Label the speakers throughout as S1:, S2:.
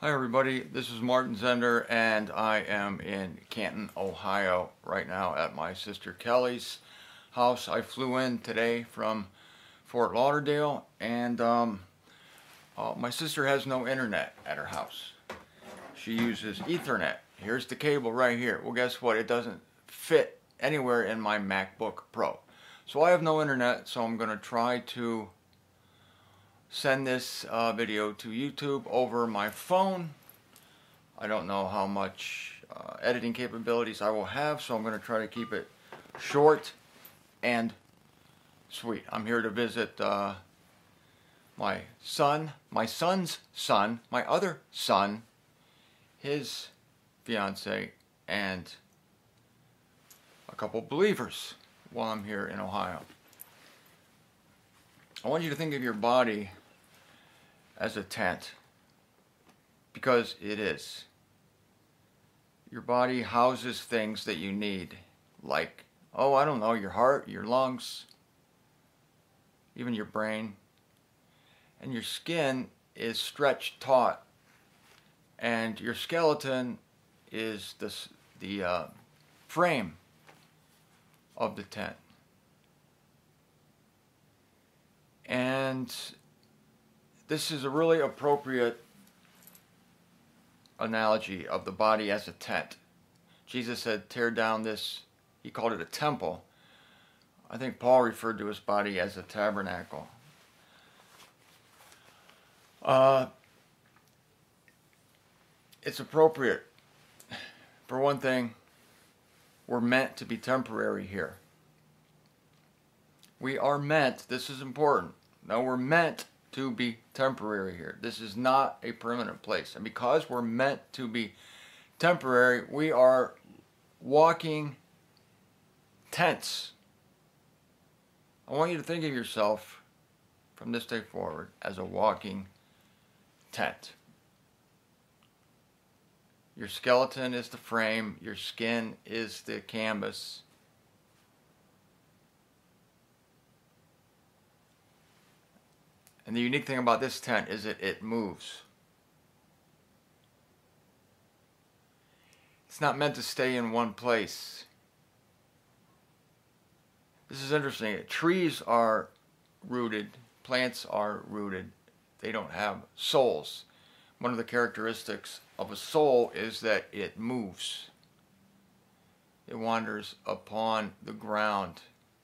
S1: Hi everybody, this is Martin Zender and I am in Canton, Ohio right now at my sister Kelly's house. I flew in today from Fort Lauderdale and my sister has no internet at her house. She uses Ethernet. Here's the cable right here. Well, guess what? It doesn't fit anywhere in my MacBook Pro. So I have no internet, so I'm going to try to send this video to YouTube over my phone. I don't know how much editing capabilities I will have, so I'm going to try to keep it short and sweet. I'm here to visit my son's son, my other son, his fiance, and a couple believers while I'm here in Ohio. I want you to think of your body as a tent, because it is. Your body houses things that you need, like, oh, I don't know, your heart, your lungs, even your brain. And your skin is stretched taut, and your skeleton is the frame of the tent. And this is a really appropriate analogy of the body as a tent. Jesus said, tear down this, he called it a temple. I think Paul referred to his body as a tabernacle. It's appropriate. For one thing, we're meant to be temporary here. We are meant, this is important, now we're meant to be temporary here. This is not a permanent place. And because we're meant to be temporary, we are walking tents. I want you to think of yourself from this day forward as a walking tent. Your skeleton is the frame, your skin is the canvas. And the unique thing about this tent is that it moves. It's not meant to stay in one place. This is interesting. Trees are rooted, plants are rooted. They don't have souls. One of the characteristics of a soul is that it moves. It wanders upon the ground.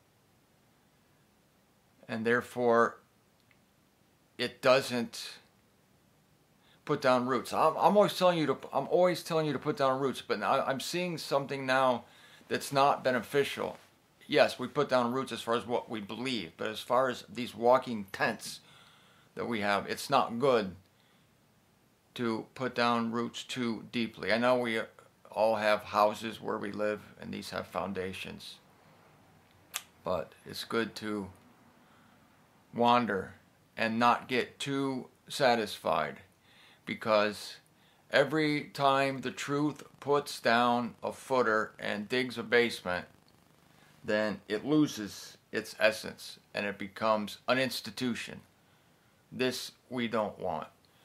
S1: And therefore, it doesn't put down roots. I'm always telling you to put down roots, but now I'm seeing something now that's not beneficial. Yes, we put down roots as far as what we believe, but as far as these walking tents that we have, it's not good to put down roots too deeply. I know we all have houses where we live, and these have foundations, but it's good to wander and not get too satisfied, because every time the truth puts down a footer and digs a basement, then it loses its essence and it becomes an institution. This we don't want.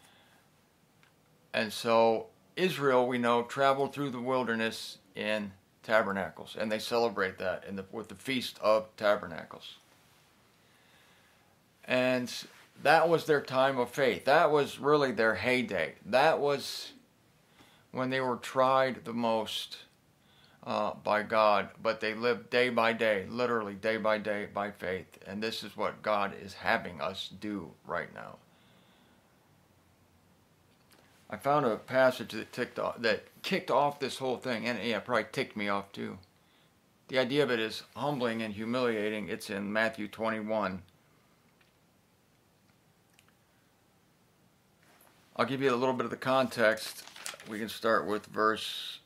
S1: And so Israel, we know, traveled through the wilderness in tabernacles, and they celebrate that with the Feast of Tabernacles. And that was their time of faith. That was really their heyday. That was when they were tried the most by God, but they lived day by day, literally day by day, by faith. And this is what God is having us do right now. I found a passage that kicked off this whole thing, and yeah, probably ticked me off too. The idea of it is humbling and humiliating. It's in Matthew 21. I'll give you a little bit of the context. We can start with verse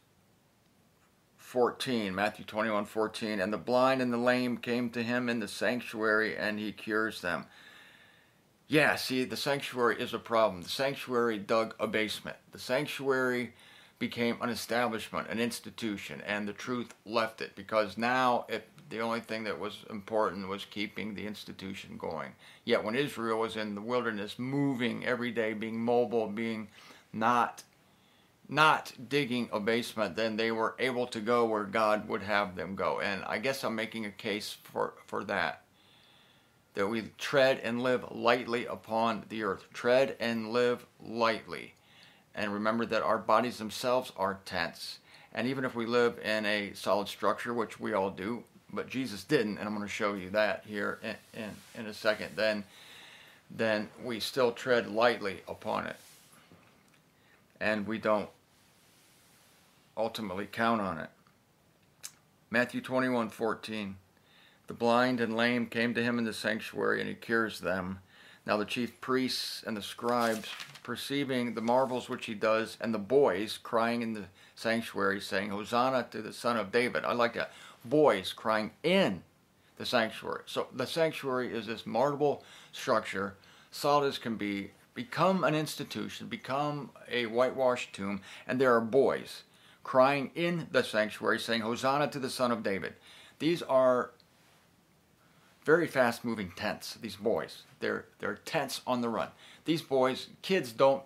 S1: 14, Matthew 21:14. And the blind and the lame came to him in the sanctuary, and he cures them. Yeah, see, the sanctuary is a problem. The sanctuary dug a basement. The sanctuary became an establishment, an institution, and the truth left it, because now the only thing that was important was keeping the institution going. Yet when Israel was in the wilderness, moving every day, being mobile, being not digging a basement, then they were able to go where God would have them go. And I guess I'm making a case for that we tread and live lightly upon the earth. Tread and live lightly. And remember that our bodies themselves are tents. And even if we live in a solid structure, which we all do, but Jesus didn't, and I'm going to show you that here in a second, then we still tread lightly upon it. And we don't ultimately count on it. Matthew 21:14. The blind and lame came to him in the sanctuary, and he cures them. Now the chief priests and the scribes, perceiving the marvels which he does, and the boys crying in the sanctuary, saying, Hosanna to the Son of David. I like that. Boys crying in the sanctuary. So the sanctuary is this marble structure, solid as can be, become an institution, become a whitewashed tomb, and there are boys crying in the sanctuary, saying, Hosanna to the Son of David. These are very fast-moving tents, these boys. They're tents on the run. These boys, kids don't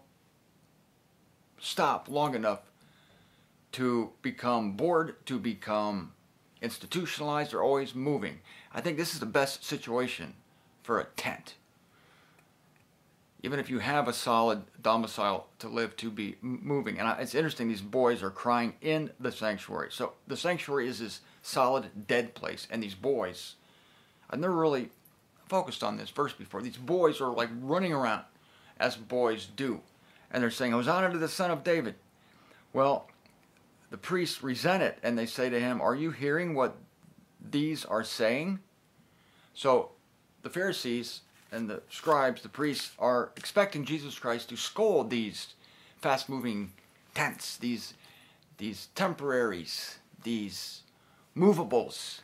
S1: stop long enough to become bored, to become institutionalized. They're always moving. I think this is the best situation for a tent. Even if you have a solid domicile to live, to be moving. And it's interesting, these boys are crying in the sanctuary. So the sanctuary is this solid, dead place. And these boys, I've never really focused on this verse before. These boys are like running around as boys do. And they're saying, Hosanna to the Son of David. Well, the priests resent it, and they say to him, are you hearing what these are saying? So the Pharisees and the scribes, the priests, are expecting Jesus Christ to scold these fast-moving tents, these temporaries, these movables,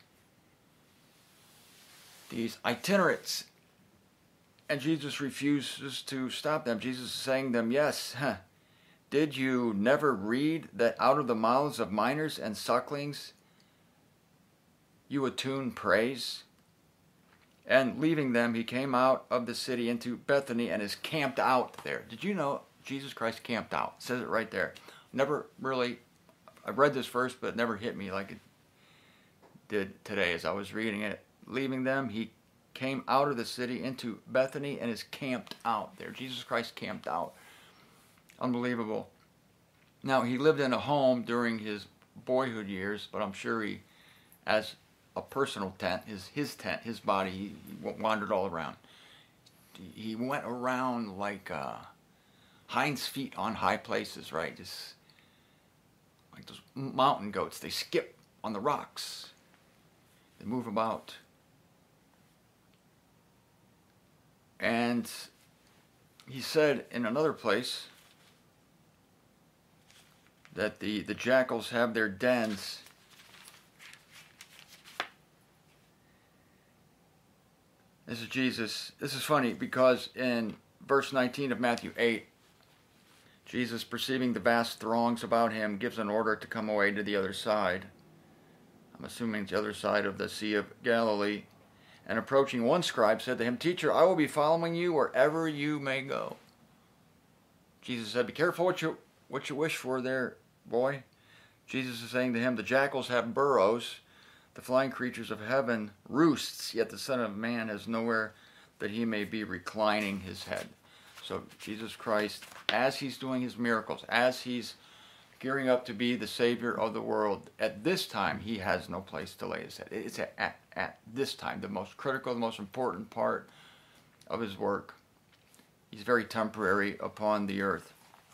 S1: these itinerants. And Jesus refuses to stop them. Jesus is saying to them, yes, did you never read that out of the mouths of minors and sucklings you attune praise? And leaving them, he came out of the city into Bethany and is camped out there. Did you know Jesus Christ camped out? It says it right there. Never really, I read this verse, but it never hit me like it did today as I was reading it. Leaving them, he came out of the city into Bethany and is camped out there. Jesus Christ camped out. Unbelievable. Now, he lived in a home during his boyhood years, but I'm sure he, as a personal tent, his tent, his body, he wandered all around. He went around like hind's feet on high places, right? Just like those mountain goats. They skip on the rocks. They move about. And he said in another place that the jackals have their dens This is Jesus. This is funny because in verse 19 of Matthew 8, Jesus, perceiving the vast throngs about him, gives an order to come away to the other side. I'm assuming it's the other side of the Sea of Galilee. And approaching one scribe said to him, Teacher, I will be following you wherever you may go. Jesus said, Be careful what you wish for there, boy. Jesus is saying to him, The jackals have burrows, the flying creatures of heaven roosts, yet the Son of Man has nowhere that he may be reclining his head. So Jesus Christ, as he's doing his miracles, as he's gearing up to be the Savior of the world, at this time he has no place to lay his head. It's at this time, the most critical, the most important part of his work. He's very temporary upon the earth.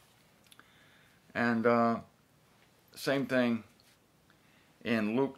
S1: And same thing in Luke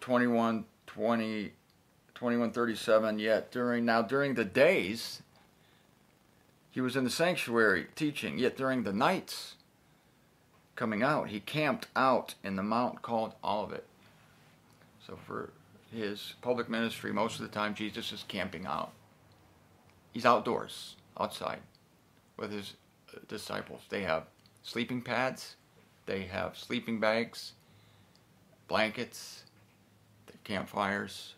S1: 21:37. Yet during the days he was in the sanctuary teaching, yet during the nights coming out, he camped out in the mount called Olivet. So for his public ministry, most of the time Jesus is camping out. He's outdoors, outside, with his disciples. They have sleeping pads, they have sleeping bags, blankets, campfires,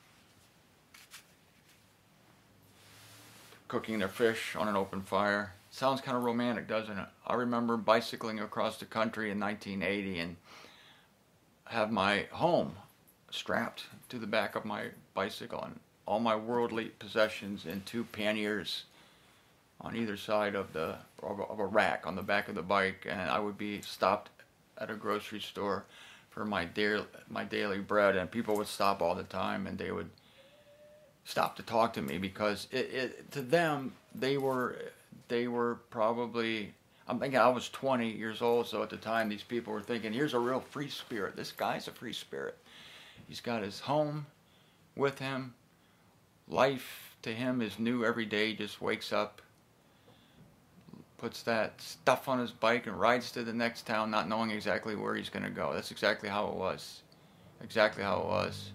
S1: cooking their fish on an open fire. Sounds kind of romantic, doesn't it? I remember bicycling across the country in 1980 and have my home strapped to the back of my bicycle and all my worldly possessions in two panniers on either side of a rack on the back of the bike, and I would be stopped at a grocery store for my daily bread, and people would stop all the time, and they would stop to talk to me because to them they were probably, I'm thinking I was 20 years old, so at the time these people were thinking, here's a real free spirit. This guy's a free spirit. He's got his home with him. Life to him is new every day. He just wakes up, puts that stuff on his bike and rides to the next town not knowing exactly where he's going to go. That's exactly how it was. Exactly how it was.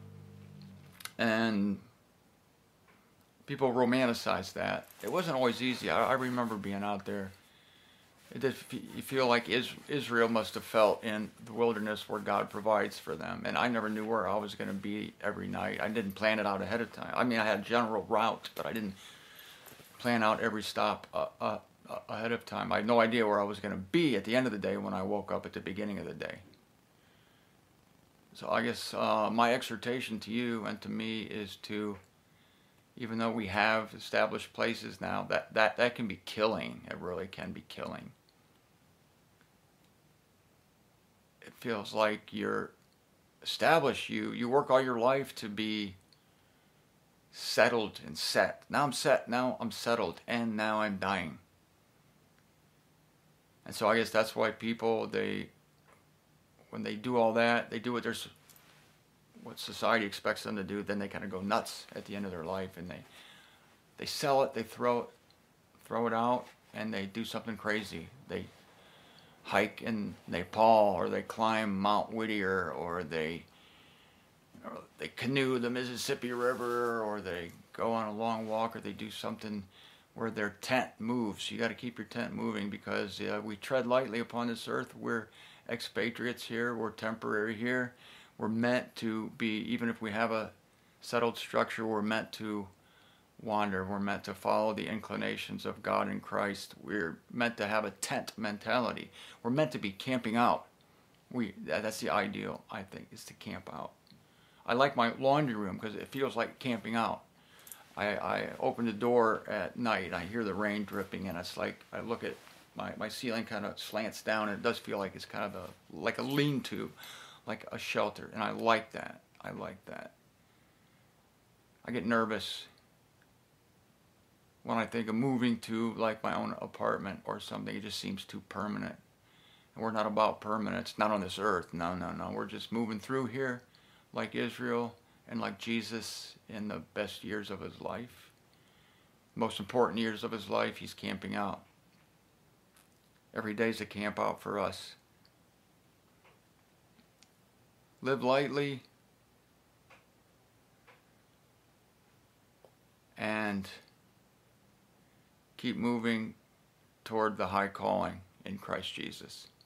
S1: And people romanticize that. It wasn't always easy. I remember being out there. You feel like Israel must have felt in the wilderness where God provides for them. And I never knew where I was going to be every night. I didn't plan it out ahead of time. I mean, I had a general route, but I didn't plan out every stop ahead of time. I had no idea where I was going to be at the end of the day when I woke up at the beginning of the day. So I guess my exhortation to you and to me is to, even though we have established places now, that can be killing. It really can be killing. It feels like you're established. You work all your life to be settled and set. Now I'm set. Now I'm settled. And now I'm dying. And so I guess that's why people, when they do all that, they do what society expects them to do, then they kind of go nuts at the end of their life, and they sell it, they throw it out, and they do something crazy. They hike in Nepal, or they climb Mount Whittier, or they canoe the Mississippi River, or they go on a long walk, or they do something where their tent moves. You got to keep your tent moving, because we tread lightly upon this earth. We're expatriates here. We're temporary here. We're meant to be, even if we have a settled structure, we're meant to wander. We're meant to follow the inclinations of God in Christ. We're meant to have a tent mentality. We're meant to be camping out. That's the ideal, I think, is to camp out. I like my laundry room because it feels like camping out. I open the door at night, I hear the rain dripping, and it's like I look at my ceiling kind of slants down, and it does feel like it's kind of like a lean-to, like a shelter, and I like that. I like that. I get nervous when I think of moving to like my own apartment or something. It just seems too permanent. And we're not about permanence, not on this earth. No. We're just moving through here like Israel and like Jesus in the best years of his life. Most important years of his life, he's camping out. Every day's a camp out for us. Live lightly and keep moving toward the high calling in Christ Jesus.